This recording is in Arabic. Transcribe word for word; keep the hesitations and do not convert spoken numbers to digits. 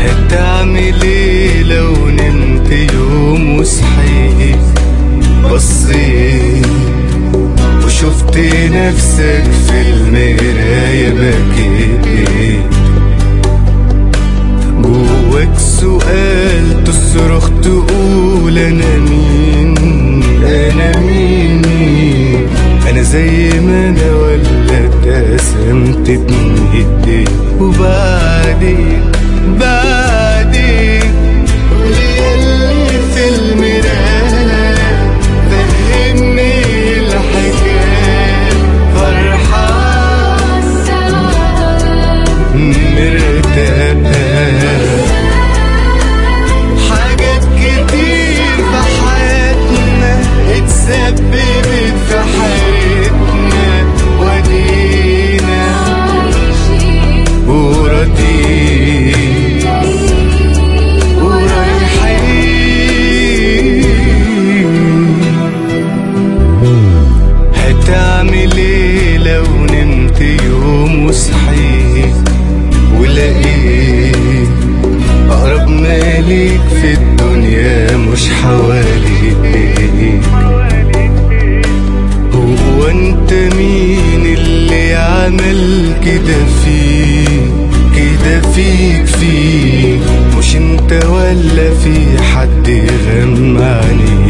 هتعمل ايه لو نمت يوم وصحيت بصيت وشفت نفسك في المراية بكيت؟ جواك سؤال تصرخ تقول انا مين، انا مين مين؟ انا زي ما انا ولا اتقسمت بنهدي؟ وبعدين بعدين قولي اللي في المراية فهمني الحكاية، فرحان مرتاح، حاجات كتير في حياتنا اتسببت في حياتنا ودينا وراضيين ورايحين. هتعمل ايه لو نمت يوم وصحيت ولقيت أقرب مالك في الدنيا مش حواليك؟ هو انت مين اللي عمل كده فيك كده فيك فيك؟ مش انت ولا في حد غمى عنيك؟